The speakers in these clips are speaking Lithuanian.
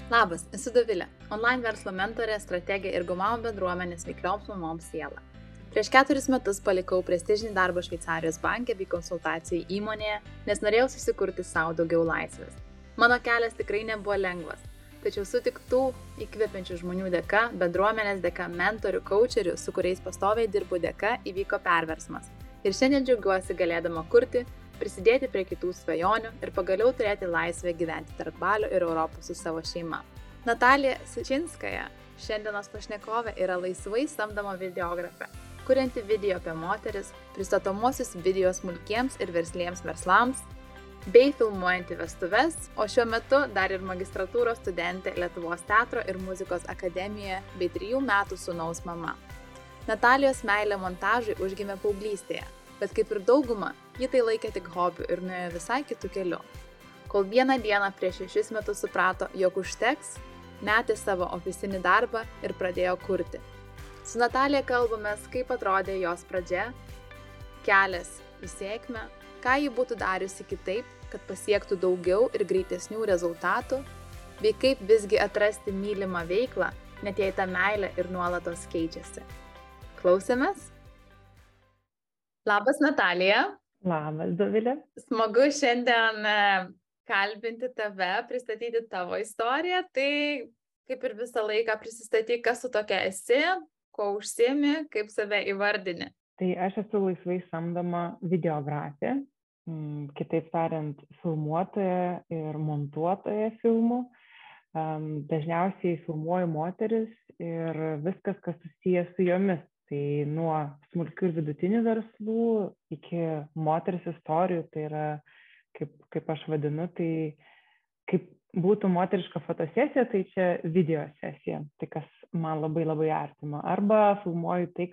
Labas, esu Dovilė, online verslo mentorė, strategė ir Gumau bendruomenės veiklioms mamoms siela. Prieš 4 metus palikau prestižinį darbą Šveicarijos banke bei konsultacijų įmonėje, nes norėjau susikurti savo daugiau laisvės. Mano kelias tikrai nebuvo lengvas, tačiau sutiktų įkvepiančių žmonių dėka, bendruomenės dėka, mentorių, coacherių, su kuriais pastoviai dirbu dėka, įvyko perversmas. Ir šiandien džiaugiuosi galėdama kurti, prisidėti prie kitų svajonių ir pagaliau turėti laisvę gyventi tarp Balio ir Europos su savo šeima. Natalija Sičinskaja, šiandienos pašnekovė, yra laisvai samdoma videografė, kurianti video apie moteris, pristatomuosius video smulkiems ir versliems verslams, bei filmuojanti vestuves, o šiuo metu dar ir magistratūros studentė Lietuvos teatro ir muzikos akademijoje bei 3 metų sūnaus mama. Natalijos meilė montažui užgimė paauglystėje, bet kaip ir dauguma, ji tai laikė tik hobiu ir nuėjo visai kitų kelių. Kol vieną dieną prieš 6 metus suprato, jog užteks, metė savo ofisinį darbą ir pradėjo kurti. Su Natalija kalbamės, kaip atrodė jos pradžia, kelias į sėkmę, ką ji būtų dariusi kitaip, kad pasiektų daugiau ir greitesnių rezultatų, bei kaip visgi atrasti mylimą veiklą, net jei ta meilė ir nuolatos keičiasi. Klausėmės? Labas, Natalija. Labas, Dovilė. Smagu šiandien kalbinti tave, pristatyti tavo istoriją. Tai kaip ir visą laiką prisistatyk, kas tu tokia esi, ko užsiimi, kaip save įvardini. Tai aš esu laisvai samdoma videografė, kitaip tariant, filmuotoja ir montuotoja filmų. Dažniausiai filmuoju moteris ir viskas, kas susijęs su jomis. Tai nuo smulkių ir vidutinių verslų iki moteris istorijų, tai yra, kaip aš vadinu, tai kaip būtų moteriška fotosesija, tai čia video sesija, tai kas man labai labai artima. Arba filmuoju tai,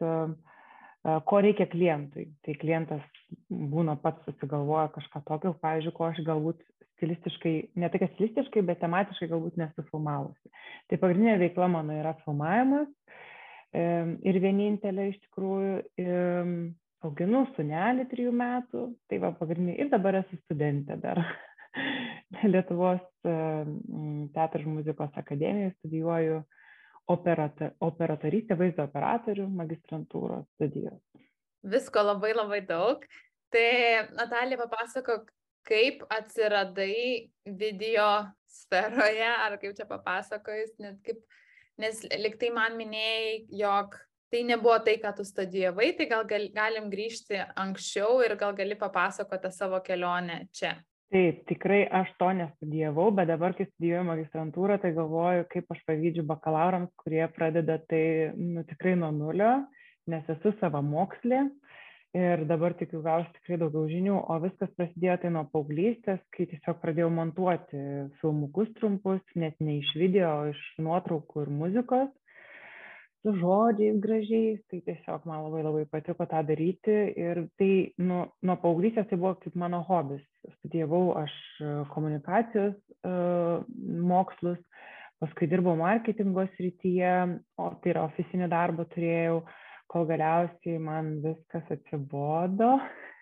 ko reikia klientui. Tai klientas būna pats susigalvoja kažką tokio, pavyzdžiui, ko aš galbūt stilistiškai, ne tai kad stilistiškai, bet tematiškai galbūt nesufilmavusi. Tai pagrindinė veikla mano yra filmavimas. Ir vienintelė iš tikrųjų auginu sūnelį 3 metų, tai va pagrindinė ir dabar esu studentė dar Lietuvos teatro ir muzikos akademijoje, studijuoju operatorystę, vaizdo operatorių magistrantūros studijos. Visko labai labai daug. Tai Natalija, papasakok, kaip atsiradai video sferoje, ar kaip čia papasakojus, nes liktai man minėjai, jog tai nebuvo tai, ką tu studijavai, tai gal galim grįžti anksčiau ir gal gali papasakoti savo kelionę čia. Taip, tikrai aš to nestudijavau, bet dabar, kai studijuoju magistrantūrą, tai galvoju, kaip aš pavydžiu bakalaurams, kurie pradeda tai tikrai nuo nulio, nes esu savamokslė. Ir dabar tikiu gausiu tikrai daugiau žinių, o viskas prasidėjo tai nuo paauglystės, kai tiesiog pradėjau montuoti filmukus trumpus, net ne iš video, o iš nuotraukų ir muzikos, su žodžiais gražiais, tai tiesiog man labai labai patiko tą daryti ir tai nuo paauglystės tai buvo kaip mano hobis. Studijavau aš komunikacijos mokslus, paskui dirbau marketingo srityje, o tai yra ofisinį darbą turėjau, kol galiausiai man viskas atsibodo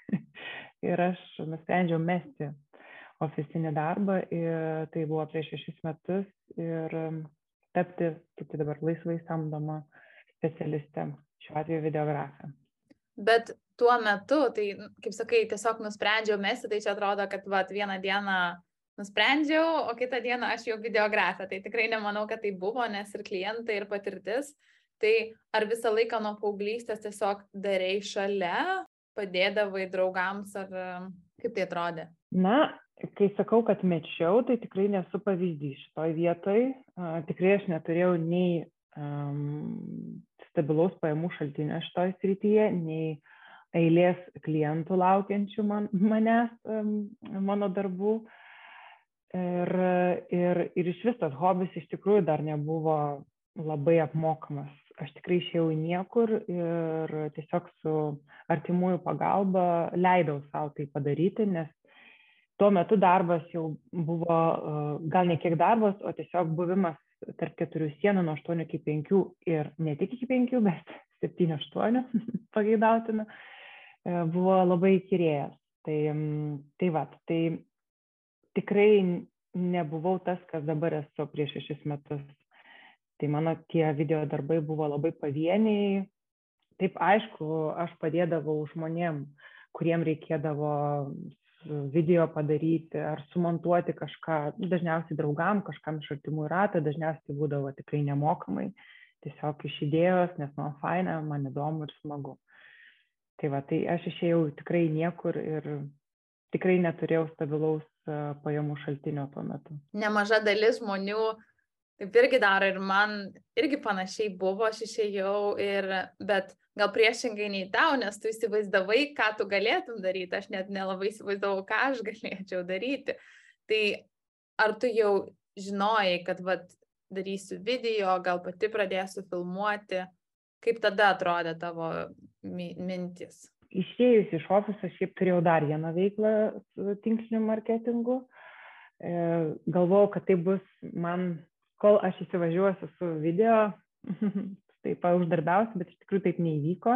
ir aš nusprendžiau mesti ofisinį darbą ir tai buvo prieš 6 metus ir tapti, kaip tai dabar, laisvai samdoma specialistė, šiuo atveju videografė. Bet tuo metu, tai, kaip sakai, tiesiog nusprendžiau mesti, tai čia atrodo, kad vieną dieną nusprendžiau, o kitą dieną aš jau videografė. Tai tikrai nemanau, kad tai buvo, nes ir klientai, ir patirtis. Tai ar visą laiką nuo paauglystės tiesiog darei šalia, padėdavai draugams, ar kaip tai atrodė? Na, kai sakau, kad mečiau, tai tikrai nesu pavyzdys šitoj vietoj. Tikrai aš neturėjau nei stabilaus pajamų šaltinio šitoj srityje, nei eilės klientų laukiančių manęs, mano darbų. Ir iš vis tas hobis iš tikrųjų dar nebuvo labai apmokamas. Aš tikrai išėjau į niekur ir tiesiog su artimųjų pagalba leidau savo tai padaryti, nes tuo metu darbas jau buvo, gal ne kiek darbas, o tiesiog buvimas tarp 4 sienų nuo 8 iki 5 ir ne tik iki 5, bet 7-8 pageidautina, buvo labai įkyrėjęs. Tai tikrai nebuvau tas, kas dabar esu prieš 6 metus. Tai mano tie video darbai buvo labai pavieniai. Taip, aišku, aš padėdavau žmonėm, kuriem reikėdavo video padaryti ar sumontuoti kažką, dažniausiai draugam, kažkam iš artimųjų ratą, dažniausiai būdavo tikrai nemokamai, tiesiog iš idėjos, nes man faina, man įdomu ir smagu. Tai va, tai aš išėjau tikrai niekur ir tikrai neturėjau stabilaus pajamų šaltinio tuo metu. Nemaža dalis žmonių taip irgi daro ir man irgi panašiai buvo, aš išėjau, bet gal priešingai nei tau, nes tu įsivaizdavai, ką tu galėtum daryti, aš net nelabai įsivaizdavau, ką aš galėčiau daryti. Tai ar tu jau žinojai, kad darysiu video, gal pati pradėsiu filmuoti, kaip tada atrodė tavo mintis? Išėjus iš ofiso, šiaip turėjau dar vieną veiklą su tinkliniu marketingu. Galvojau, kad tai bus man, kol aš įsivažiuosiu su video, taip uždarbiausiu, bet iš tikrųjų taip neįvyko.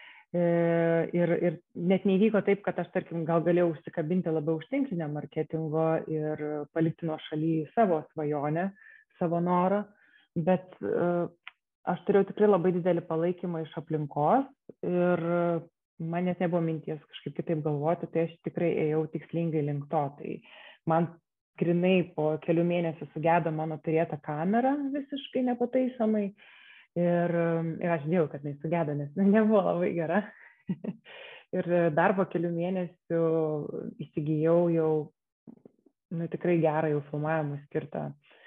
Ir net neįvyko taip, kad aš, tarkim, gal galėjau užsikabinti labiau už tinklinio marketingo ir palikti nuo šaly savo svajonę, savo norą, bet aš turėjau tikrai labai didelį palaikymą iš aplinkos ir man net nebuvo minties kažkaip kitaip galvoti, tai aš tikrai ėjau tikslingai link to. Tai man grinai po kelių mėnesių sugedo mano turėta kamera visiškai nepataisomai ir aš žinau, kad jis sugedo, nes nebuvo labai gera. Ir dar po kelių mėnesių įsigijau jau tikrai gerą jau filmavimui skirtą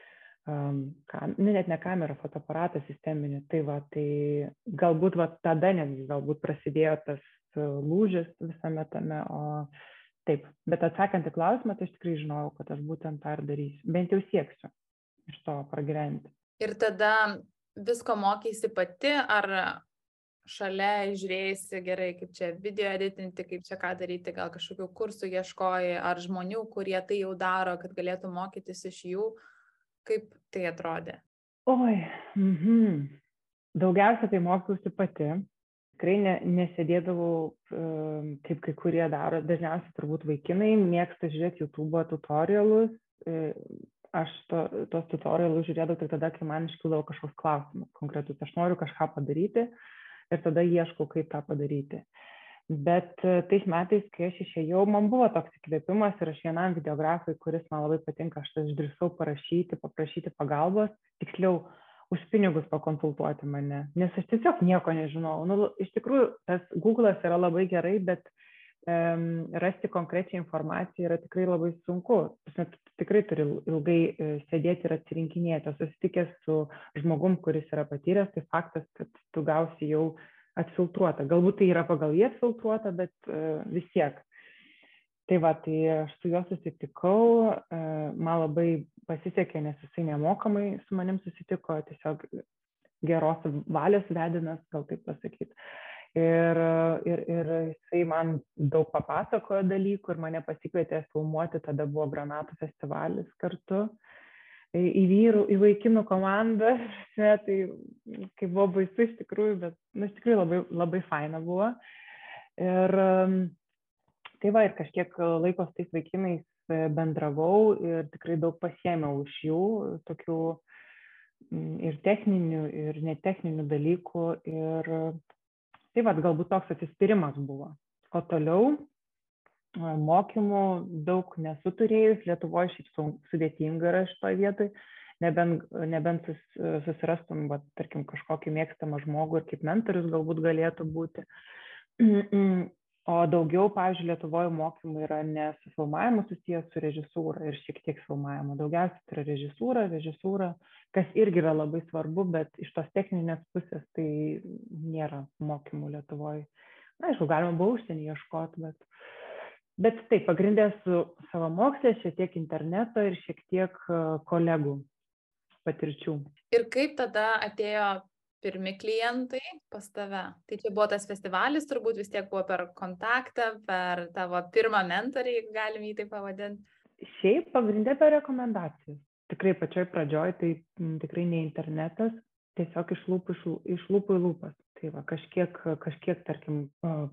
net ne kamera, fotoaparatą sisteminį. Tai va, tai galbūt tada netgi prasidėjo tas lūžis visame tame, o taip. Bet atsakant į klausimą, tai aš tikrai žinojau, kad aš būtent tą ir darysiu. Bent jau sieksiu iš to pragyventi. Ir tada visko mokeisi pati, ar šalia žiūrėjusi gerai, kaip čia video editinti, kaip čia ką daryti, gal kažkokių kursų ieškoji, ar žmonių, kurie tai jau daro, kad galėtų mokytis iš jų? Kaip tai atrodė? Oi, daugiausia tai mokiausi pati. Tikrai nesėdėdavau, kaip kai kurie daro. Dažniausiai turbūt vaikinai mėgsta žiūrėti YouTube tutorialus. Aš tos tutorialus žiūrėdavau tik tada, kai man iškildavo kažkoks klausimas konkretus. Aš noriu kažką padaryti ir tada ieškau, kaip tą padaryti. Bet tais metais, kai aš išėjau, man buvo toks įkvėpimas ir aš vienam videografui, kuris man labai patinka, aš išdrįsau paprašyti pagalbos, tiksliau už pinigus pakonsultuoti mane, nes aš tiesiog nieko nežinau. Iš tikrųjų, tas Google'as yra labai gerai, bet rasti konkrečią informaciją yra tikrai labai sunku. Tu tikrai turi ilgai sėdėti ir atsirinkinėti. Susitikęs su žmogum, kuris yra patyręs, tai faktas, kad tu gausi jau atfiltruota. Galbūt tai yra pagal jį atfiltruota, bet vis tiek. Tai va, tai aš su juo susitikau, man labai pasisekė, nes jisai nemokamai su manim susitiko, tiesiog geros valios vedinas, gal taip pasakyti. Ir jisai man daug papasakojo dalykų ir mane pasikvietė filmuoti, tada buvo Granatų festivalis kartu. Į vaikinų komandą, tai kaip buvo baisu iš tikrųjų, bet iš tikrųjų labai, labai faina buvo. Ir tai va, ir kažkiek laiko su tais vaikinais bendravau ir tikrai daug pasiėmiau iš jų, tokių ir techninių, ir netechninių dalykų. Ir tai va, galbūt toks atsispyrimas buvo. O toliau mokymų daug nesu turėjus, Lietuvoje šiaip sudėtinga yra šitoje vietoje, nebent susirastum, tarkim, kažkokį mėgstamą žmogų ir kaip mentorius galbūt galėtų būti. O daugiau, pavyzdžiui, Lietuvoje mokymai yra ne su filmavimu susijęs su režisūra ir šiek tiek filmavimu. Daugiausiai tai yra režisūra, kas irgi yra labai svarbu, bet iš tos techninės pusės tai nėra mokymų Lietuvoje. Na, aišku, galima buvo užsienį ieškoti, bet taip, pagrindė su savo mokslė, šiek tiek interneto ir šiek tiek kolegų patirčių. Ir kaip tada atėjo pirmi klientai pas tave? Tai čia buvo tas festivalis, turbūt vis tiek buvo per kontaktą, per tavo pirmą mentorį, galim jį taip pavadinti. Šiaip pagrindė per rekomendacijas. Tikrai pačioj pradžioj, tai tikrai ne internetas, tiesiog iš lūpų į lūpas. Tai va, kažkiek, tarkim,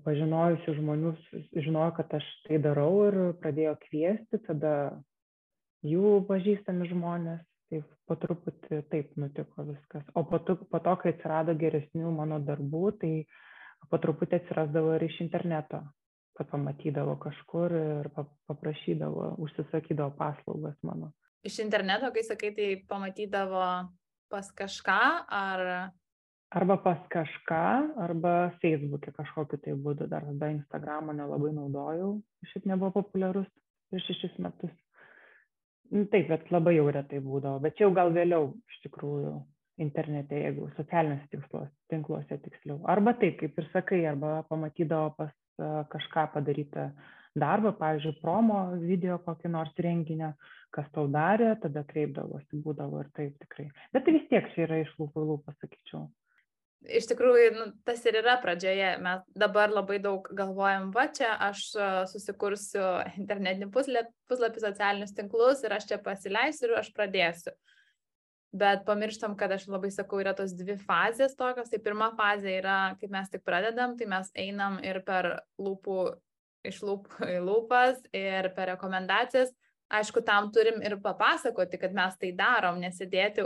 pažinojusių žmonių žinojo, kad aš tai darau ir pradėjo kviesti, tada jų pažįstami žmonės. Tai po truputį taip nutiko viskas. O po to, kai atsirado geresnių mano darbų, tai po truputį atsirasdavo ir iš interneto, kad pamatydavo kažkur ir paprašydavo, užsisakydavo paslaugas mano. Iš interneto, kai sakai, tai pamatydavo pas kažką ar... Arba pas kažką, arba Facebook'e kažkokiu tai būdu. Dar tada Instagramo nelabai naudojau, šiaip nebuvo populiarus prieš 6 metus. Taip, bet labai jau retai būdavo. Bet jau gal vėliau iš tikrųjų internete, jeigu socialiniuose tinkluose tiksliau. Arba taip, kaip ir sakai, arba pamatydavo pas kažką padarytą darbą, pavyzdžiui, promo video kokį nors renginio, kas tau darė, tada kreipdavosi, būdavo ir taip tikrai. Bet tai vis tiek čia yra iš lūpų į lūpą, sakyčiau. Iš tikrųjų, tas ir yra pradžioje. Mes dabar labai daug galvojam, va čia aš susikursiu internetinį puslapį, socialinius tinklus ir aš čia pasileisiu ir aš pradėsiu. Bet pamirštam, kad aš labai sakau, yra tos 2 fazės tokios. Tai pirma fazė yra, kaip mes tik pradedam, tai mes einam ir per iš lūpų į lūpas ir per rekomendacijas. Aišku, tam turim ir papasakoti, kad mes tai darom, nesidėti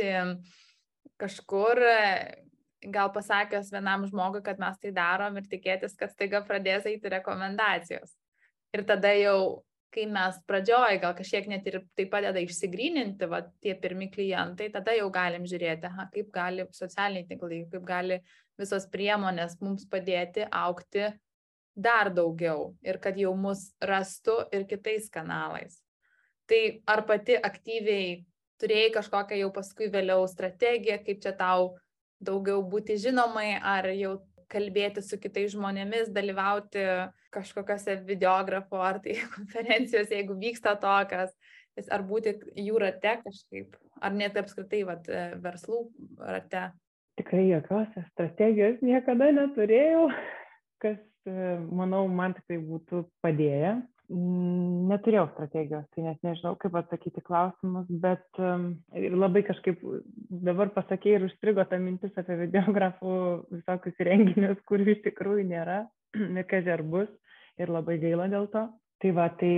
kažkur, gal pasakęs vienam žmogui, kad mes tai darom ir tikėtis, kad staiga pradės eiti rekomendacijos. Ir tada jau, kai mes pradžioj, gal kažkiek net ir tai padeda išsigryninti, va, tie pirmi klientai, tada jau galim žiūrėti, kaip gali socialiniai tinklai, kaip gali visos priemonės mums padėti augti dar daugiau ir kad jau mus rastų ir kitais kanalais. Tai ar pati aktyviai turėjai kažkokią jau paskui vėliau strategiją, kaip čia tau daugiau būti žinomai, ar jau kalbėti su kitais žmonėmis, dalyvauti kažkokiose videografo ar tai konferencijose, jeigu vyksta tokias, ar būti jų rate kažkaip, ar net apskritai verslų rate? Tikrai jokios strategijos niekada neturėjau, kas, manau, man tikrai būtų padėję. Neturėjau strategijos, tai net nežinau, kaip atsakyti klausimus, bet labai kažkaip dabar pasakė ir užstrigo ta mintis apie videografų visokius renginius, kurių iš tikrųjų nėra, nekažiai ar bus, ir labai gaila dėl to. Tai va, tai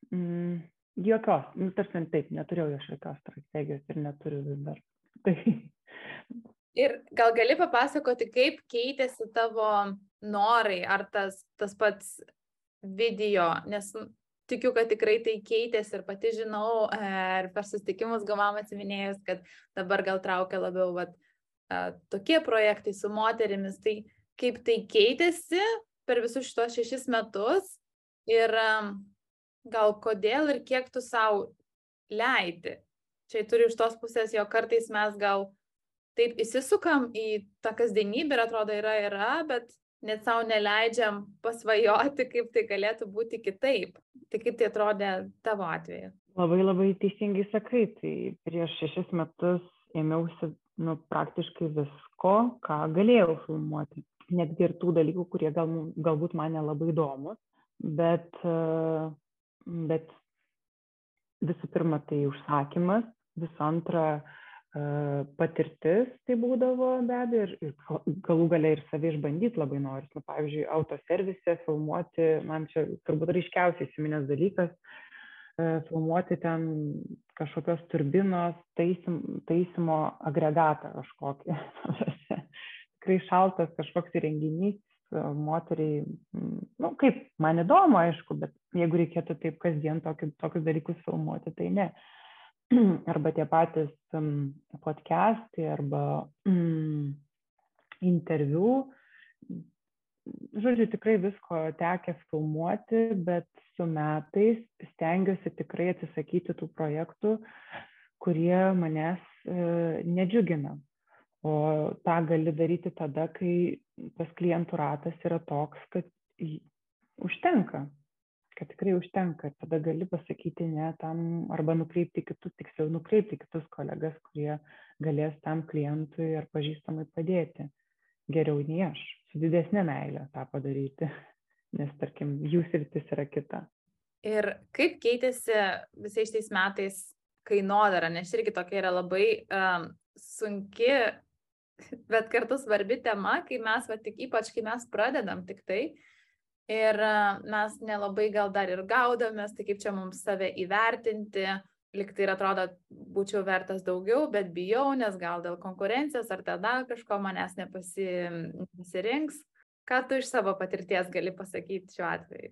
jokios, tarsi taip, neturėjau jokios strategijos ir neturiu vis dar. Tai... Ir gal gali papasakoti, kaip keitėsi tavo norai, ar tas pats video, nes tikiu, kad tikrai tai keitėsi ir pati žinau, ir per susitikimus gavom atsiminėjus, kad dabar gal traukia labiau tokie projektai su moterimis, tai kaip tai keitėsi per visus šitos 6 metus ir gal kodėl ir kiek tu savo leidi. Čia turiu iš tos pusės, jo kartais mes gal taip įsisukam į tą kasdienybę ir atrodo yra, bet net savo neleidžiam pasvajoti, kaip tai galėtų būti kitaip. Tai kaip tai atrodė tavo atveju? Labai, labai teisingai sakai, tai prieš 6 metus ėmiausi praktiškai visko, ką galėjau filmuoti. Netgi ir tų dalykų, kurie galbūt man nelabai įdomus, bet visų pirma tai užsakymas, visų antra patirtis tai būdavo be abejo ir galų gale ir save išbandyti labai noris. Pavyzdžiui, autoservise filmuoti, man čia turbūt ryškiausiai įsiminęs dalykas, filmuoti ten kažkokios turbinos taisymo agregatą kažkokį. Tikrai šaltas kažkoks įrenginys, moteriai, kaip, man įdomu, aišku, bet jeigu reikėtų taip kasdien tokius dalykus filmuoti, tai ne. Arba tie patys podcastai, arba interviu. Žodžiu, tikrai visko tekę filmuoti, bet su metais stengiuosi tikrai atsisakyti tų projektų, kurie manęs nedžiugina. O tą gali daryti tada, kai tas klientų ratas yra toks, kad užtenka. Kad tikrai užtenka. Tada gali pasakyti ne tam, arba nukreipti kitus kolegas, kurie galės tam klientui ar pažįstamai padėti. Geriau nei aš. Su didesnė meilė tą padaryti. Nes, tarkim, jų sritis yra kita. Ir kaip keitėsi visais šiais metais kainodara? Nes irgi tokia yra labai sunki, bet kartu svarbi tema, kai mes, ypač kai mes pradedam tik tai. Ir mes nelabai gal dar ir gaudomės, tai kaip čia mums save įvertinti, lyg tai ir atrodo, būčiau vertas daugiau, bet bijau, nes gal dėl konkurencijos ar tada kažko manęs nepasirinks. Ką tu iš savo patirties gali pasakyti šiuo atveju?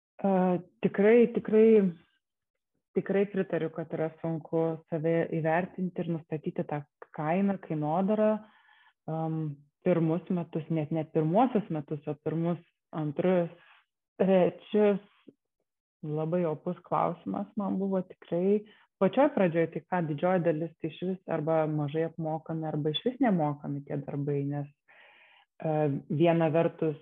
Tikrai pritariu, kad yra sunku save įvertinti ir nustatyti tą kainą, kainodarą. Pirmus metus, net pirmuosius metus, o pirmus, antrus, trečius, labai opus klausimas man buvo tikrai. Pačioj pradžioje, tai ką, didžioji dalis tai iš vis arba mažai apmokami, arba iš vis nemokami tie darbai, nes viena vertus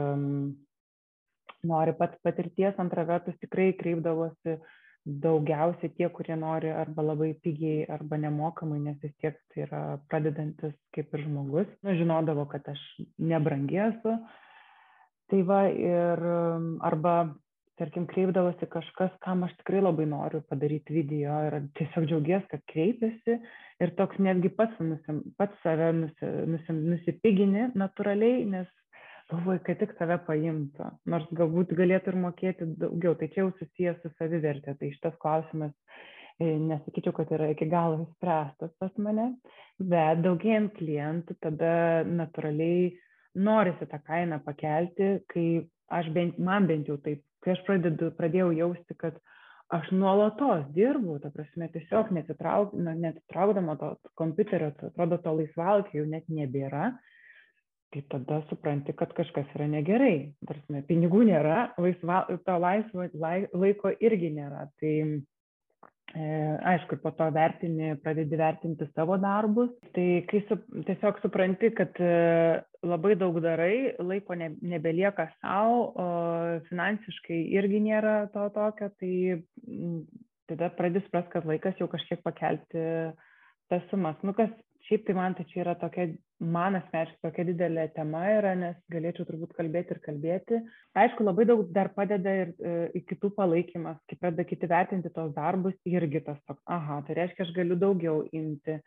nori pats patirties, antra vertus tikrai kreipdavosi daugiausiai tie, kurie nori arba labai pigiai, arba nemokamai, nes vis tiek tai yra pradedantis kaip ir žmogus. Žinodavo, kad aš nebrangi esu. Tai va, ir arba tarkim, kreipdavosi kažkas, kam aš tikrai labai noriu padaryti video ir tiesiog džiaugies, kad kreipiasi ir toks netgi pats save nusipigini natūraliai, nes galvoju, kad tik save paimtų, nors galbūt galėtų ir mokėti daugiau, tai čia jau susijęs su savivertė, tai šitas klausimas nesakyčiau, kad yra iki galo išspręstas pas mane, bet daugėjant klientų tada natūraliai norisi tą kainą pakelti, kai man bent jau taip, kai aš pradėjau jausti, kad aš nuolatos dirbu, ta prasme, tiesiog netitraukdama to kompiuterio, atrodo, to laisvalaikio jau net nebėra, tai tada supranti, kad kažkas yra negerai. Prasme, pinigų nėra, to laisvo laiko irgi nėra. Tai aišku, po to pradedi vertinti savo darbus. Tai kai tiesiog supranti, kad labai daug darai, laiko nebelieka savo, finansiškai irgi nėra to tokio, tai tada pradedi suprast, kad laikas jau kažkiek pakelti tas sumas. Kas šiaip tai man tai čia yra tokia, man asmeniškai tokia didelė tema yra, nes galėčiau turbūt kalbėti. Aišku, labai daug dar padeda ir kitų palaikymas, kai pradeda kiti vertinti tos darbus, irgi tas toks, tai reiškia, aš galiu daugiau imti.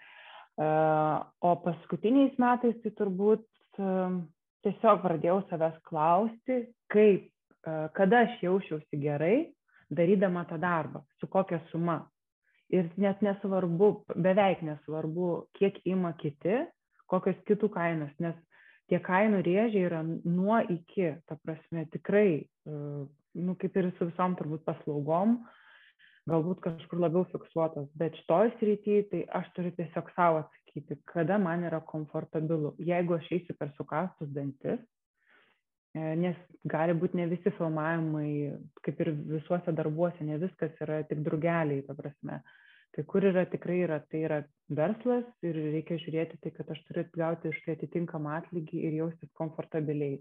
O paskutiniais metais tai turbūt tiesiog pradėjau savęs klausti, kada aš jaučiausi gerai, darydama tą darbą, su kokia suma. Ir net nesvarbu, beveik nesvarbu, kiek ima kiti, kokios kitų kainos, nes tie kainų rėžiai yra nuo iki, ta prasme, tikrai, kaip ir su visom turbūt paslaugom, galbūt kažkur labiau fiksuotos, bet šitoj srity, tai aš turiu tiesiog savo atsakyti, kada man yra komfortabilu. Jeigu aš eisiu per sukąstus dantis, nes gali būti ne visi filmavimai, kaip ir visuose darbuose, ne viskas yra tik drugeliai, ta prasme. Kai kur tikrai tai yra verslas ir reikia žiūrėti tai, kad aš turiu gauti iš tai atitinkamą atlygį ir jaustis komfortabiliai.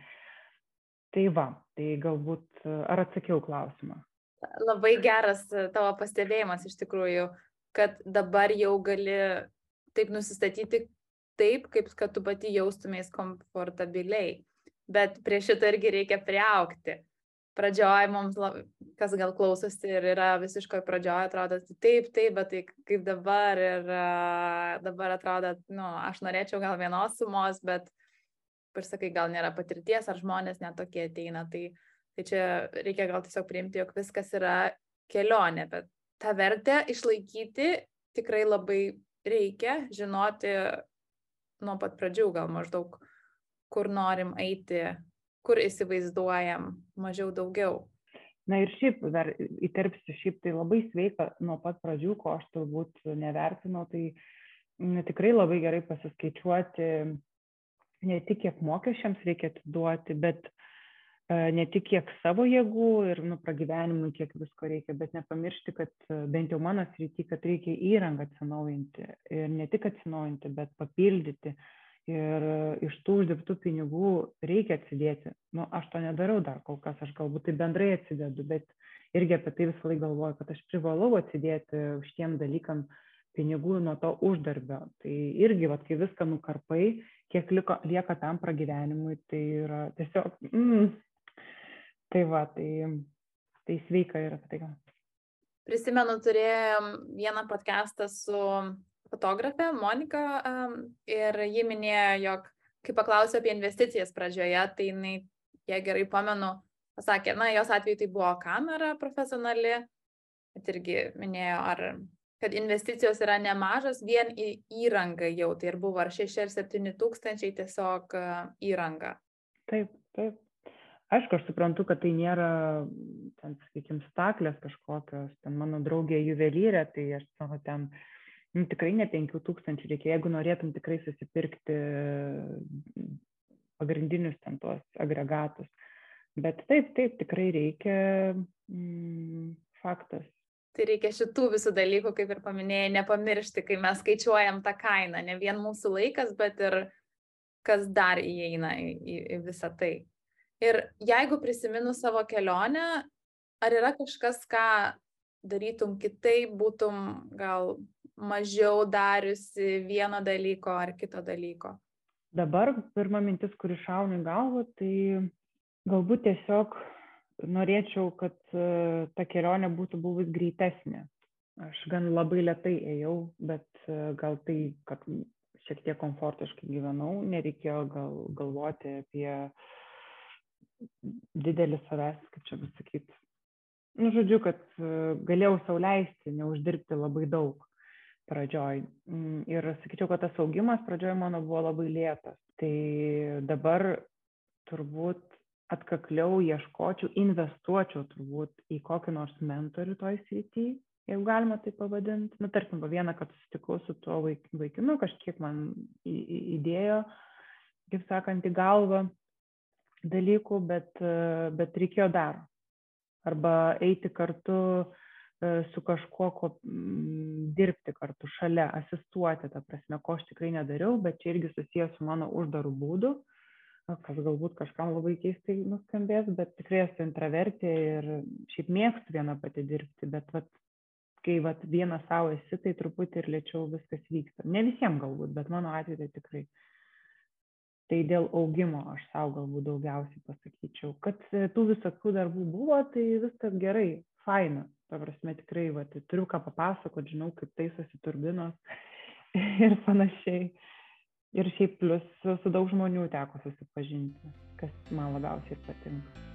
Tai galbūt, ar atsakiau klausimą? Labai geras tavo pastebėjimas iš tikrųjų, kad dabar jau gali taip nusistatyti taip, kaip kad tu pati jaustumės komfortabiliai. Bet prie šito irgi reikia priaugti. Pradžioj mums, kas gal klausosi ir yra visiškai pradžioj, atrodo, taip, bet tai kaip dabar ir dabar atrodo, aš norėčiau gal vienos sumos, bet, ir sakai, gal nėra patirties, ar žmonės netokie ateina, tai čia reikia gal tiesiog priimti, jog viskas yra kelionė, bet tą vertę išlaikyti tikrai labai reikia, žinoti nuo pat pradžių gal maždaug, kur norim eiti, kur įsivaizduojam, mažiau daugiau. Na ir šiaip, dar įterpsiu, šiaip tai labai sveika nuo pat pradžių, ko aš turbūt nevertinau, tai tikrai labai gerai pasiskaičiuoti ne tik kiek mokesčiams reikia atiduoti, bet ne tik kiek savo jėgų ir pragyvenimui kiek visko reikia, bet nepamiršti, kad bent jau mano srity, kad reikia įrangą atsinaujinti ir ne tik atsinaujinti, bet papildyti. Ir iš tų uždirbtų pinigų reikia atsidėti. Aš to nedarau dar kol kas, aš galbūt tai bendrai atsidedu, bet irgi apie tai visą laiką galvoju, kad aš privalau atsidėti šitiem dalykam pinigų nuo to uždarbio. Tai irgi, kai viską nukarpai, kiek lieka tam pragyvenimui, tai yra tiesiog, tai sveika yra apie tai. Prisimenu, turėjom vieną podcastą su fotografė Monika ir ji minėjo, jog kai paklausė apie investicijas pradžioje, tai jinai, jei gerai pamenu, pasakė, jos atveju tai buvo kamera profesionali Bet irgi minėjo, kad investicijos yra nemažas vien į įrangą jau, tai ir buvo ar 6 ar 7 tūkstančiai tiesiog įranga. Taip, taip. Aišku, aš suprantu, kad tai nėra, ten, sakykime, staklės kažkokios, ten mano draugė juvelyrė, tai aš savo ten, tikrai ne 5 tūkstančių reikia, jeigu norėtum tikrai susipirkti pagrindinius ten tuos agregatus. Bet taip, tikrai reikia, faktas. Tai reikia šitų visų dalykų, kaip ir paminėjai, nepamiršti, kai mes skaičiuojam tą kainą, ne vien mūsų laikas, bet ir kas dar įeina į visą tai. Ir jeigu prisimenu savo kelionę, ar yra kažkas, ką darytum kitaip, būtum gal mažiau dariusi vieno dalyko ar kito dalyko? Dabar pirma mintis, kuri šauna į galvą, tai galbūt tiesiog norėčiau, kad ta kelionė būtų buvus greitesnė. Aš gan labai lėtai ėjau, bet gal tai, kad šiek tiek komfortiškai gyvenau, nereikėjo galvoti apie didelį savęs, kaip čia pasakyti. Žodžiu, kad galėjau sau leisti, neuždirbti labai daug pradžioj. Ir sakyčiau, kad tas augimas pradžioj mano buvo labai lėtas. Tai dabar turbūt atkakliau ieškočiau, investuočiau turbūt į kokį nors mentorių toj srity, jeigu galima tai pavadinti. Tarkim, vieną, kad susitikau su tuo vaikinu, kažkiek man įdėjo, kaip sakant, į galvą dalykų, bet reikėjo dar. Arba eiti kartu su kažkuo, dirbti kartu šalia, asistuoti, ta prasme, ko aš tikrai nedariau, bet čia irgi susijęs su mano uždaru būdu, kas galbūt kažkam labai keistai nuskambės, bet tikrai esu intravertė ir šiaip mėgstu vieną pati dirbti, bet kai vieną savo esi, tai truputį ir lėčiau viskas vyksta. Ne visiems galbūt, bet mano atveju tai tikrai. Tai dėl augimo aš savo galbūt daugiausiai pasakyčiau, kad tų visokių darbų buvo, tai viskas gerai, faina. Ta prasme, tikrai, turiu ką papasakoti, žinau, kaip taisosi turbinos ir panašiai. Ir šiaip plus su daug žmonių teko susipažinti, kas man labiausiai patinka.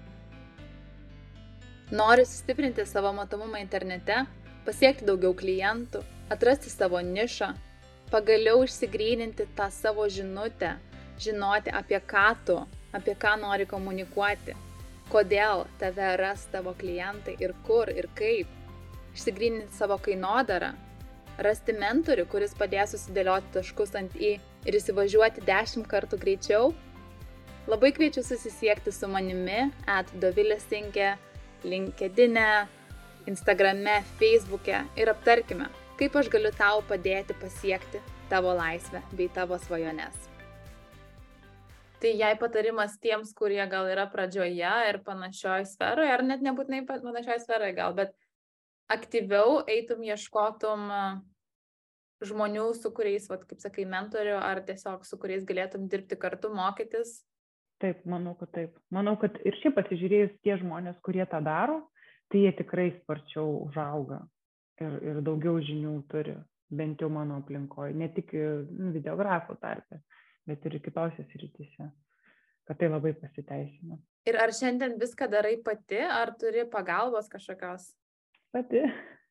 Nori sustiprinti savo matomumą internete, pasiekti daugiau klientų, atrasti savo nišą, pagaliau išsigryninti tą savo žinutę, žinoti apie ką nori komunikuoti, kodėl tave ras tavo klientai ir kur ir kaip, išsigryninti savo kainodarą, rasti mentorių, kuris padės susidėlioti taškus ant i ir įsivažiuoti 10 kartų greičiau. Labai kviečiu susisiekti su manimi @dovilėsinkė, LinkedIn'e, Instagram'e, Facebook'e ir aptarkime, kaip aš galiu tau padėti pasiekti tavo laisvę bei tavo svajones. Tai jei patarimas tiems, kurie gal yra pradžioje ir panašioj sferoje, ar net nebūtinai panašioj sferoje gal, bet aktyviau eitum, ieškotum žmonių, su kuriais, kaip sakai, mentorių, ar tiesiog su kuriais galėtum dirbti kartu, mokytis? Taip, manau, kad taip. Manau, kad ir šiaip pasižiūrėjus tie žmonės, kurie tą daro, tai jie tikrai sparčiau užauga ir daugiau žinių turi, bent jau mano aplinkoje, ne tik videografų tarpe, bet ir kitose srityse, kad tai labai pasiteisina. Ir ar šiandien viską darai pati, ar turi pagalbos kažkokios? Pati.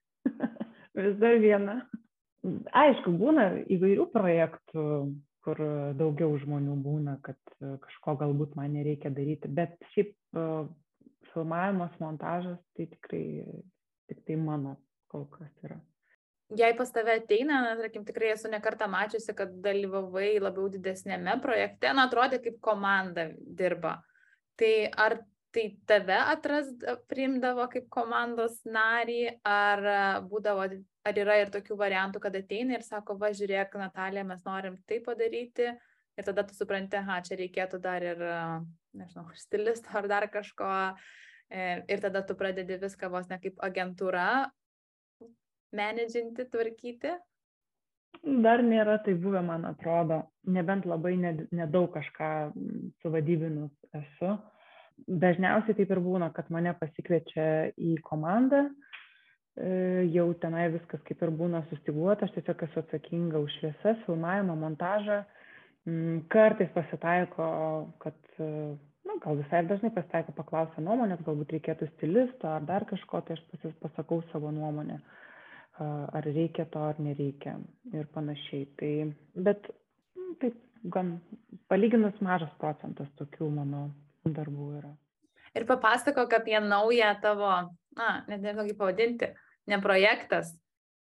Vis dar viena. Aišku, būna įvairių projektų, kur daugiau žmonių būna, kad kažko galbūt man nereikia daryti, bet šiaip filmavimas, montažas, tai tikrai tik tai mano kol kas yra. Jei pas tave ateina, tarkim, tikrai esu ne kartą mačiusi, kad dalyvavai labiau didesnėme projekte, atrodė kaip komanda dirba. Tai ar tai tave priimdavo kaip komandos narį, ar yra ir tokių variantų, kad ateina ir sako, va, žiūrėk, Natalija, mes norim tai padaryti, ir tada tu supranti, čia reikėtų dar ir, nežinau, stilisto ar dar kažko, ir tada tu pradedi viską vos ne kaip agentūra menedžinti, tvarkyti? Dar nėra tai buvę, man atrodo, nebent labai nedaug kažką suvadybinus esu. Dažniausiai taip ir būna, kad mane pasikviečia į komandą, jau tenai viskas kaip ir būna sustyguota, aš tiesiog esu atsakinga už šviesas, filmavimą, montažą. Kartais pasitaiko, kad gal visai dažnai pasitaiko paklausia nuomonės, galbūt reikėtų stilisto ar dar kažko, tai aš pasakau savo nuomonę, ar reikia to ar nereikia ir panašiai. Tai, bet taip gan palyginus mažas procentas tokių mano darbų yra. Ir papasakok apie naują tavo, net nežinau kaip pavadinti, ne projektas,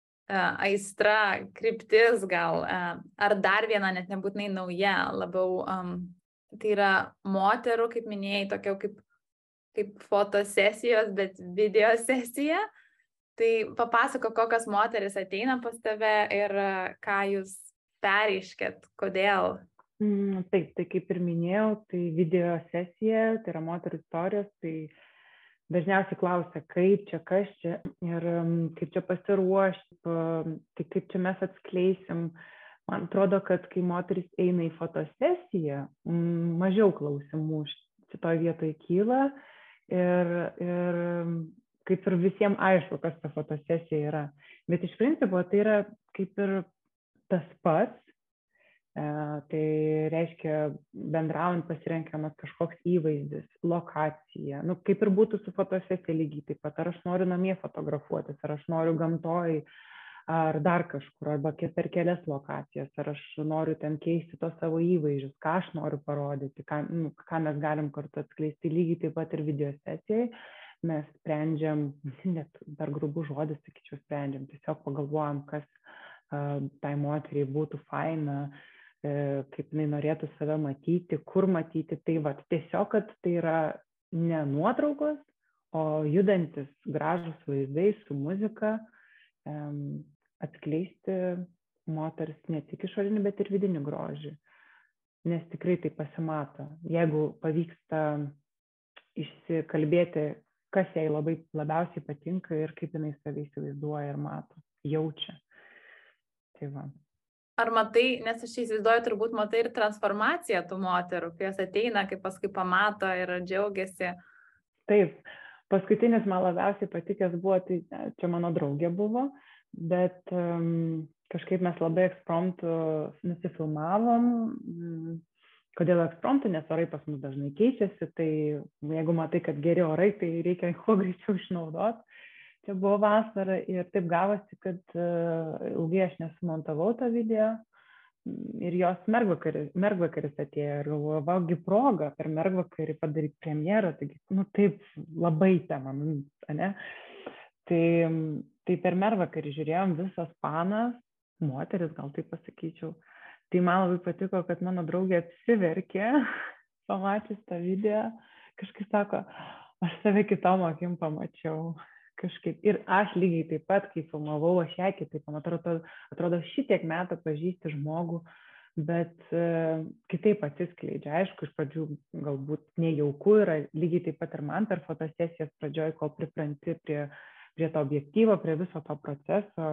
aistra, kryptis gal, ar dar viena, net nebūtinai nauja, labiau tai yra moterų, kaip minėjai, tokio kaip fotosesijos, bet video sesija. Tai papasako, kokios moteris ateina pas tave ir ką jūs pereiškėt, kodėl. Taip, tai kaip ir minėjau, tai video sesija, tai yra moterų istorijos, tai dažniausiai klausia, kaip čia, kas čia ir kaip čia pasiruošti, tai kaip čia mes atskleisim. Man atrodo, kad kai moteris eina į fotosesiją, mažiau klausimų šitoje vietoje kyla ir kaip ir visiems aišku, kas ta fotosesija yra. Bet iš principo tai yra kaip ir tas pats. Tai reiškia, bendraujant pasirenkamas kažkoks įvaizdis, lokacija. Kaip ir būtų su fotosesija lygiai taip pat. Ar aš noriu namie fotografuotis, ar aš noriu gamtoj, ar dar kažkur, arba per kelias lokacijas, ar aš noriu ten keisti tos savo įvaizdžius, ką aš noriu parodyti, ką mes galim kartu atskleisti. Lygiai taip pat ir video sesijai mes sprendžiam, net dar grubų žodį, sakyčiau, sprendžiam. Tiesiog pagalvojam, kas tai moteriai būtų faina, kaip jinai norėtų save matyti, kur matyti. Tai tiesiog, kad tai yra ne nuotraukos, o judantis gražus vaizdai su muzika, atskleisti moters ne tik išorinį, bet ir vidinį grožį. Nes tikrai tai pasimato. Jeigu pavyksta išsikalbėti, kas jai labiausiai patinka ir kaip jinai save įsivaizduoja ir mato, jaučia. Tai va. Ar matai, nes aš įsivaizduoju, turbūt matai ir transformaciją tų moterų, kai jos ateina, kai paskui pamato ir džiaugiasi. Taip, paskutinis man labiausiai patikęs buvo, tai čia mano draugė buvo, bet kažkaip mes labai ekspromtu nusifilmavom. Kodėl ekspromtu, nes orai pas mus dažnai keičiasi, tai jeigu matai, kad geri orai, tai reikia kuo greičiau išnaudoti. Čia buvo vasara ir taip gavosi, kad ilgai aš nesumontavau tą video ir jos mergvakaris atėjo ir galvoju, vaugi proga per mergvakarį padaryti premjerą, taigi, taip labai tema, ne? Tai per mergvakarį žiūrėjom visas panas, moteris, gal taip pasakyčiau. Tai man labai patiko, kad mano draugė apsiverkė, pamačius tą video, kažkaip sako, aš save kitom akim pamačiau. Kažkaip. Ir aš lygiai taip pat, kai filmavau, aš ją kitaip, man atrodo, šitiek metų pažįsti žmogų, bet kitaip atsiskleidžia. Aišku, iš pradžių galbūt nejauku yra, lygiai taip pat ir man per fotosesijas pradžioj, kol pripranti prie to objektyvo, prie viso to proceso,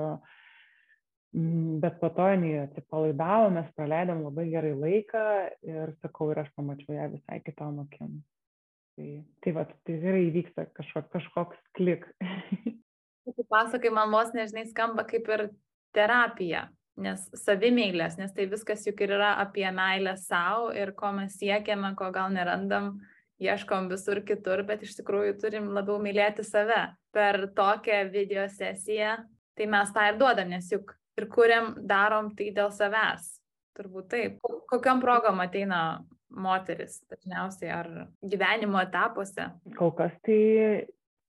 bet po to jinai atsipalaidavo, mes praleidom labai gerai laiką ir sakau, ir aš pamačiau ją visai kitom akim. Tai gerai įvyksta kažkoks klik. Tu pasakai, man vos nežinai skamba kaip ir terapija, nes savimeilės, nes tai viskas juk ir yra apie meilę savo ir ko mes siekiame, ko gal nerandam, ieškom visur kitur, bet iš tikrųjų turim labiau mylėti save. Per tokią video sesiją, tai mes tą ir duodam, nes juk ir kuriam, darom tai dėl savęs. Turbūt taip. Kokiom progom ateina moteris dažniausiai ar gyvenimo etapuose? Kol kas tai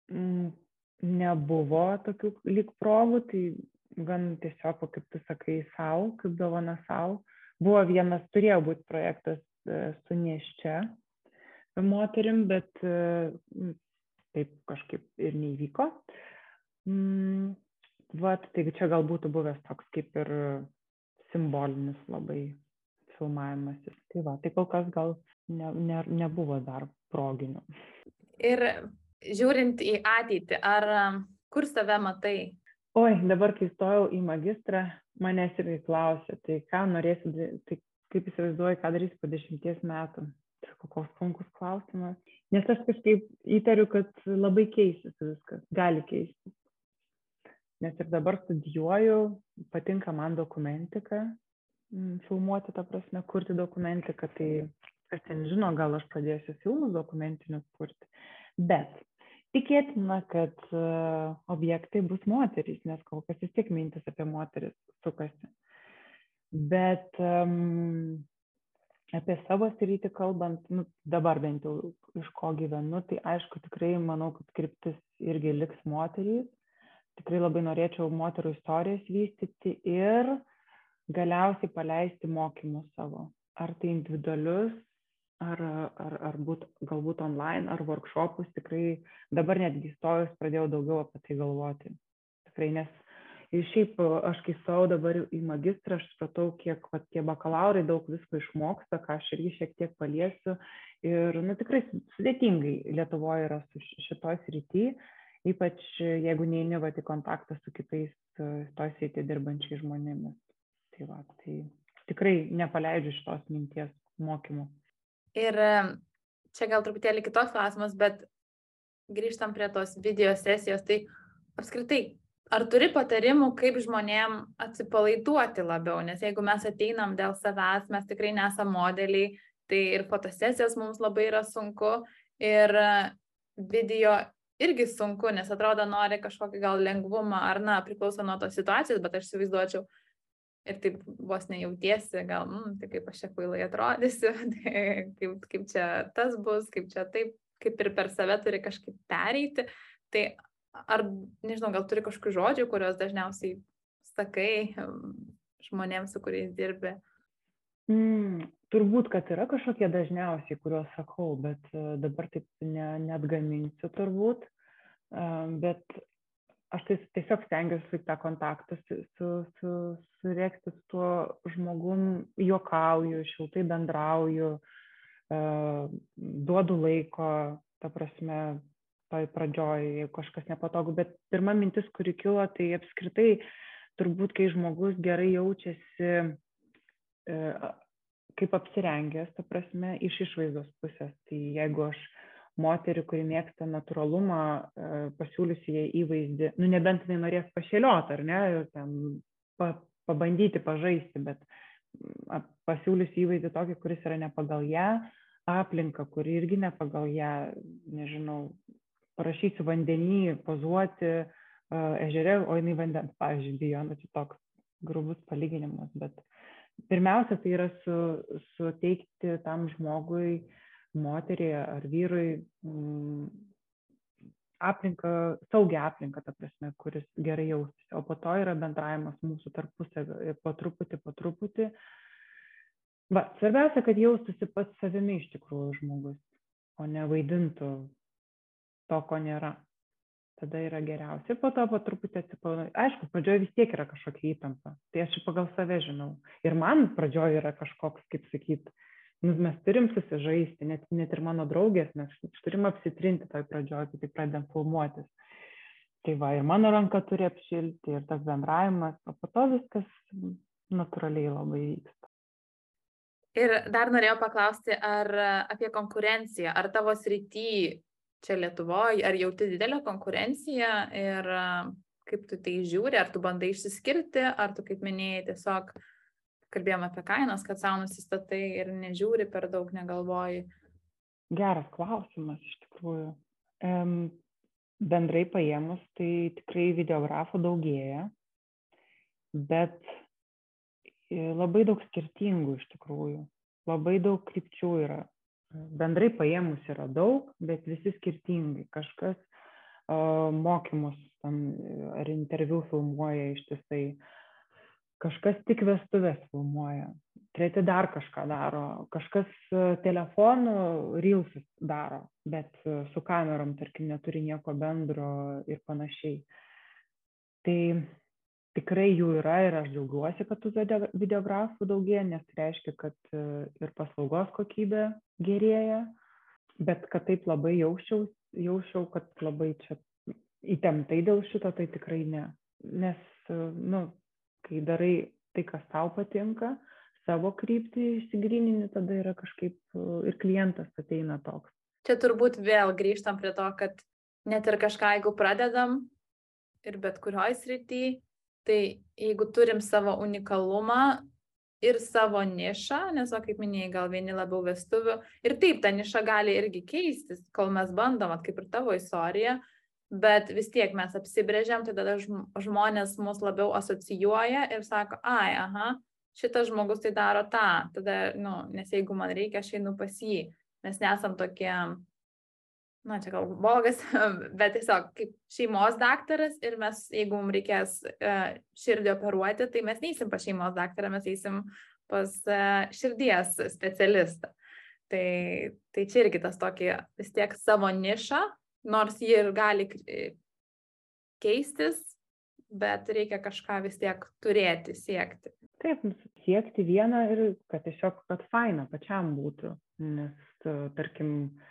nebuvo tokių lyg progų, tai gan tiesiog, kaip tu sakai, savo, kaip dovana savo. Buvo vienas, turėjo būti projektas su nėščia moterim, bet taip kažkaip ir neįvyko. Taigi čia gal būtų buvęs toks kaip ir simbolinis labai filmavimasis. Tai kol kas gal nebuvo dar proginių. Ir žiūrint į ateitį, ar kur save matai? Oi, dabar kai stojau į magistrą, manęs irgi klausė, tai ką norėsi, tai kaip įsivaizduoji, ką darysi po 10 metų. Tai koks sunkus klausimas. Nes aš kažkaip įtariu, kad labai keisis viskas, gali keistis. Nes ir dabar studijuoju, patinka man dokumentika, filmuoti, ta prasme, kurti dokumentiką, tai Kas ten žino, gal aš pradėsiu filmus dokumentinius kurti. Bet tikėtina, kad objektai bus moterys, nes kol kas vis tiek mintis apie moteris sukasi. Bet apie savo sritį kalbant, dabar bent jau iš ko gyvenu, tai aišku, tikrai manau, kad kryptis irgi liks moterys. Tikrai labai norėčiau moterų istorijas vystyti ir galiausiai paleisti mokymus savo. Ar tai individualius, ar galbūt online, ar workshopus. Tikrai dabar netgi įstojus pradėjau daugiau apie tai galvoti. Tikrai, nes šiaip aš kai stojau dabar į magistrą, aš supratau, kiek tie bakalaurai daug visko išmoksta, ką aš irgi šiek tiek paliesiu. Ir tikrai sudėtingai Lietuvoje yra su šitoj srity, ypač jeigu neini į kontaktą su kitais toj srity dirbančiais žmonėmis. Tai tikrai nepaleidžiu šitos minties mokymų. Ir čia gal truputėlį kitos klausimas, bet grįžtam prie tos video sesijos, tai apskritai, ar turi patarimų, kaip žmonėm atsipalaiduoti labiau, nes jeigu mes ateinam dėl savęs, mes tikrai nesam modeliai, tai ir fotosesijos mums labai yra sunku ir video irgi sunku, nes atrodo nori kažkokį gal lengvumą, ar priklauso nuo tos situacijos, bet aš įsivaizduočiau, ir taip vos nejautiesi, gal, tai kaip aš čia kvailai atrodysiu, tai kaip čia tas bus, kaip čia taip, kaip ir per save turi kažkaip pereiti. Tai ar, nežinau, gal turi kažkokių žodžių, kuriuos dažniausiai sakai žmonėms, su kuriais dirbi? Turbūt, kad yra kažkokie dažniausiai, kuriuos sakau, bet dabar taip neatgaminsiu turbūt. Bet aš tiesiog stengiuosi tą kontaktą suregti su tuo žmogum, juokauju, šiltai bendrauju, duodu laiko, ta prasme, toj pradžioj, jeigu kažkas nepatogu. Bet pirma mintis, kuri kilo, tai apskritai turbūt, kai žmogus gerai jaučiasi kaip apsirengęs, ta prasme, iš išvaizdos pusės. Tai jeigu aš moterį, kuri mėgsta natūralumą, pasiūliusi jai įvaizdį, nebent jinai norės pašėlioti, ar ne, ir ten pabandyti, pažaisti, bet pasiūliusi įvaizdį tokį, kuris yra ne pagal ją, aplinką, kuri irgi ne pagal ją, nežinau, parašysiu vandenį, pozuoti ežere, o jinai vandens, pavyzdžiui, bijo, čia toks grubus palyginimas, bet pirmiausia, tai yra suteikti tam žmogui, moteriai ar vyrui aplinką, saugią aplinką, ta prasme, kuris gerai jausis. O po to yra bendravimas mūsų tarpusavio, po truputį. Svarbiausia, kad jaustųsi pats savimi iš tikrųjų žmogus, o ne vaidintų to, ko nėra. Tada yra geriausia. Po to po truputį atsipalaiduoju. Aišku, pradžioje vis tiek yra kažkokia įtampa. Tai aš pagal save žinau. Ir man pradžioje yra kažkoks, kaip sakyti, mes turim susižaisti, net ir mano draugės, mes turim apsitrinti toj pradžioj, kai pradedam filmuotis. Tai ir mano ranka turi apšilti, ir tas bendravimas, o po to viskas natūraliai labai vyksta. Ir dar norėjau paklausti, ar apie konkurenciją, ar tavo srity čia Lietuvoje, ar jauti didelę konkurenciją ir kaip tu tai žiūri, ar tu bandai išsiskirti, ar tu, kaip minėjai, tiesiog kalbėjom apie kainas, kad savo nusistatai ir nežiūri per daug, negalvoji? Geras klausimas, iš tikrųjų. Bendrai paėmus, tai tikrai videografų daugėja, bet labai daug skirtingų iš tikrųjų. Labai daug krypčių yra. Bendrai paėmus yra daug, bet visi skirtingai. Kažkas mokymus ar interviu filmuoja ištisai. Kažkas tik vestuvės filmuoja, treti dar kažką daro, kažkas telefonu reelsus daro, bet su kamerom, tarkim, neturi nieko bendro ir panašiai. Tai tikrai jų yra ir aš džiaugiuosi, kad tų videografų daugėja, nes tai reiškia, kad ir paslaugos kokybė gerėja, bet kad taip labai jausčiau, kad labai čia įtemptai dėl šito, tai tikrai ne. Nes, kai darai tai, kas tau patinka, savo kryptį išsigrynini, tada yra kažkaip ir klientas ateina toks. Čia turbūt vėl grįžtam prie to, kad net ir kažką, jeigu pradedam ir bet kurioj srity, tai jeigu turim savo unikalumą ir savo nišą, nes, kaip minėjai, gal vieni labiau vestuvių. Ir taip, ta niša gali irgi keistis, kol mes bandom, kaip ir tavo istorija, bet vis tiek mes apsibrėžiam, tai tada žmonės mus labiau asocijuoja ir sako, šitas žmogus tai daro tą, tada, nes jeigu man reikia, aš einu pas jį. Mes nesam tokie, čia gal blogas, bet tiesiog kaip šeimos daktaras ir mes, jeigu mums reikės širdį operuoti, tai mes neįsim pas šeimos daktarą, mes eisim pas širdies specialistą. Tai čia irgi tas tokį vis tiek savo nišą, nors ji ir gali keistis, bet reikia kažką vis tiek turėti, siekti. Taip, siekti vieną ir kad tiesiog, kad faina pačiam būtų, nes, tarkim,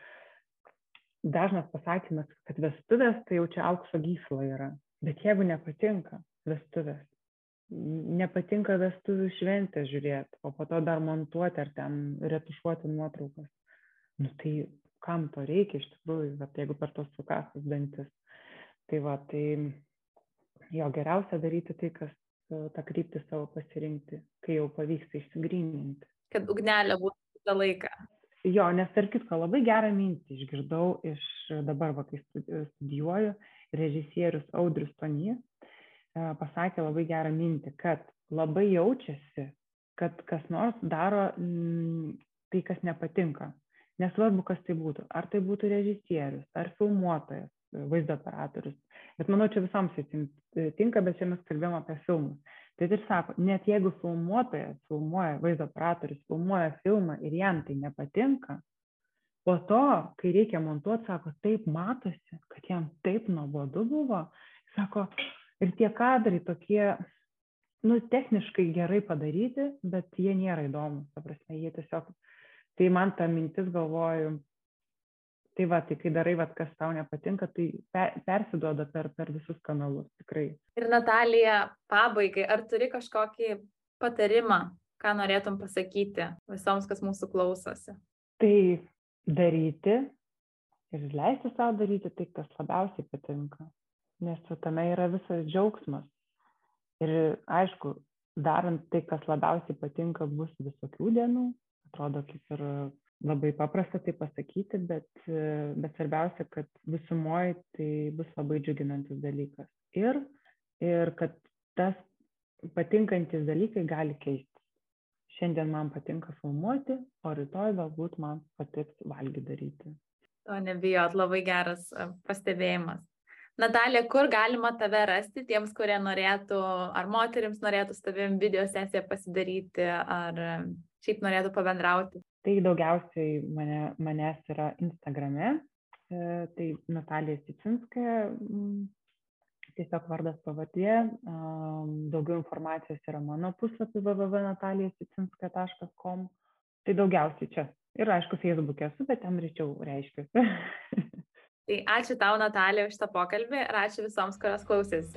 dažnas pasakymas, kad vestuvės tai jau čia aukso gysla yra, bet jeigu nepatinka vestuvės, nepatinka vestuvių šventę žiūrėti, o po to dar montuoti ar ten retušuoti nuotraukas, tai kam to reikia iš tikrųjų, jeigu per tos sukąstus dantis. Tai jo geriausia daryti tai, kas tą kryptį savo pasirinkti, kai jau pavyksta išsigryninti. Kad ugnelė būtų visą laiką. Jo, nes tarp kitko labai gerą mintį išgirdau iš dabar, kai studijuoju, režisierius Audrius Stonys pasakė labai gerą mintį, kad labai jaučiasi, kad kas nors daro tai, kas nepatinka. Nesvarbu, kas tai būtų. Ar tai būtų režisierius, ar filmuotojas, vaizdo operatorius. Bet manau, čia visoms tinka, bet čia mes kalbėjom apie filmus. Tai ir sako, net jeigu filmuotojas filmuoja, vaizdo operatorius filmuoja filmą ir jam tai nepatinka, po to, kai reikia montuoti, sako, taip matosi, kad jam taip nuobodu buvo. Sako, ir tie kadrai tokie, techniškai gerai padaryti, bet jie nėra įdomus. Ta prasme, jie tiesiog... Tai man ta mintis galvoju, tai kai darai, kas tau nepatinka, tai persiduoda per visus kanalus, tikrai. Ir Natalija, pabaigai, ar turi kažkokį patarimą, ką norėtum pasakyti visoms, kas mūsų klausosi? Tai daryti ir leisti savo daryti tai, kas labiausiai patinka, nes tame yra visas džiaugsmas. Ir aišku, darant tai, kas labiausiai patinka, bus visokių dienų. Atrodo kaip ir labai paprasta tai pasakyti, bet svarbiausia, kad visumoje tai bus labai džiuginantis dalykas. Ir kad tas patinkantis dalykai gali keistis. Šiandien man patinka filmuoti, o rytoj galbūt man patiks valgyti daryti. To nebijot, labai geras pastebėjimas. Natalija, kur galima tave rasti tiems, kurie norėtų, ar moterims norėtų su tavim video sesiją pasidaryti, ar šiaip norėtų pabendrauti? Tai daugiausiai manęs yra Instagrame, tai Natalija Sicinskaja, tiesiog vardas pavardė, daugiau informacijos yra mano puslapį www.nataliasicinskaja.com, tai daugiausiai čia. Ir aišku, Facebook'e esu, bet ten rečiau reiškiuosi. Tai ačiū tau, Natalija, už šitą pokalbį ir ačiū visoms, kurios klausėsi.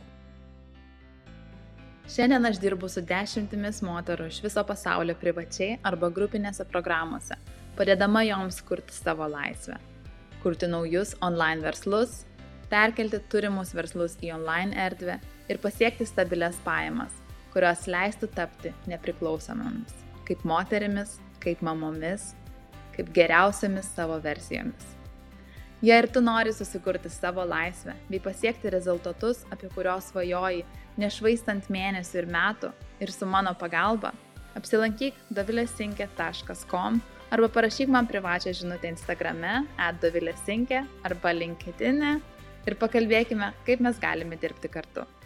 Šiandien aš dirbu su 10 moterų iš viso pasaulio privačiai arba grupinėse programuose, padėdama joms kurti savo laisvę, kurti naujus online verslus, perkelti turimus verslus į online erdvę ir pasiekti stabilias pajamas, kurios leistų tapti nepriklausomomis, kaip moterimis, kaip mamomis, kaip geriausiamis savo versijomis. Jei ir tu nori susikurti savo laisvę bei pasiekti rezultatus, apie kurios svajoji, nešvaistant mėnesių ir metų ir su mano pagalba, apsilankyk dovilesinkė.com arba parašyk man privačią žinutę Instagrame @dovilesinkė arba LinkedIn'e ir pakalbėkime, kaip mes galime dirbti kartu.